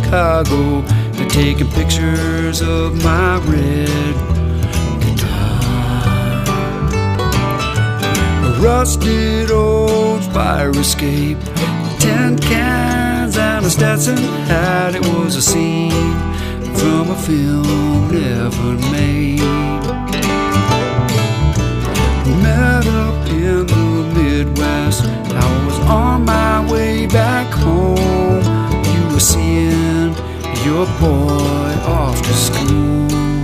Chicago and taking pictures of my red guitar. A rusted old fire escape, tin cans and a Stetson hat. It was a scene from a film never made. We met up in the Midwest. I was on my way back home. You were seeing your boy off to school.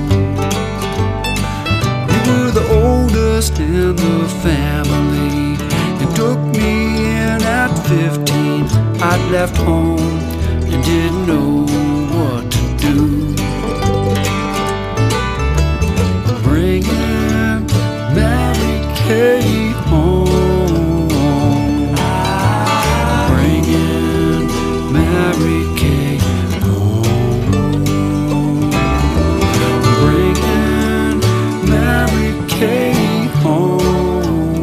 You were the oldest in the family. You took me in at 15. I'd left home and didn't know what to do. Bringing Mary Kay home. Bringing Mary Kay home. Bringing Mary Kay home.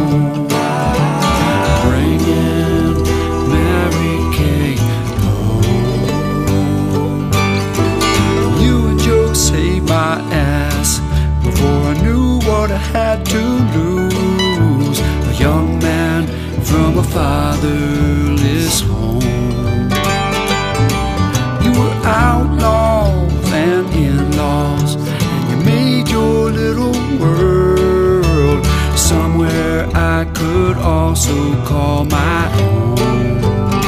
Bringing Mary Kay home. You and Joe saved my ass before I knew what I had to lose. A young man from a fatherless home. You were outlaws and in-laws, and you made your little world somewhere I could also call my own.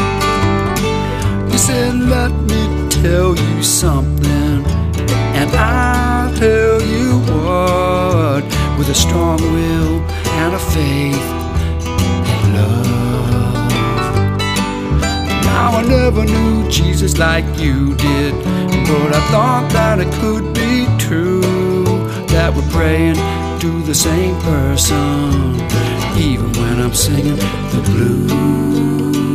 You said, let me tell you something, and I'll tell you what, with a strong will and a faith and love. Now I never knew Jesus like you did, but I thought that it could be true, that we're praying to the same person, even when I'm singing the blues.